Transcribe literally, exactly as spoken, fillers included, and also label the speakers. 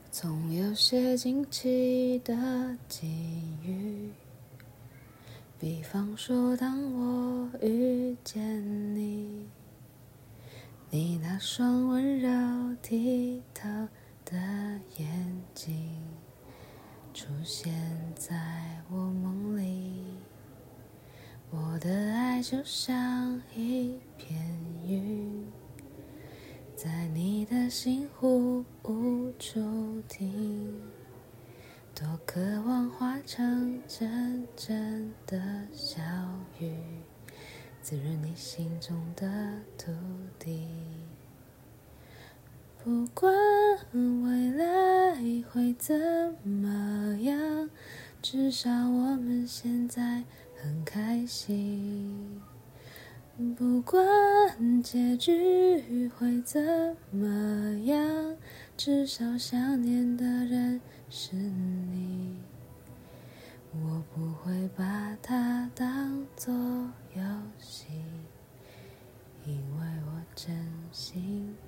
Speaker 1: 总有些惊奇的际遇，比方说当我遇见你，你那双温柔剔透的眼睛出现在我梦里，我的爱就像一片云，在你的心湖无处停，多渴望化成真正的小雨，滋润你心中的土地。不管未来会怎么样，至少我们现在很开心。不管结局会怎么样，至少想念的人是你。我不会把它当作游戏，因为我真心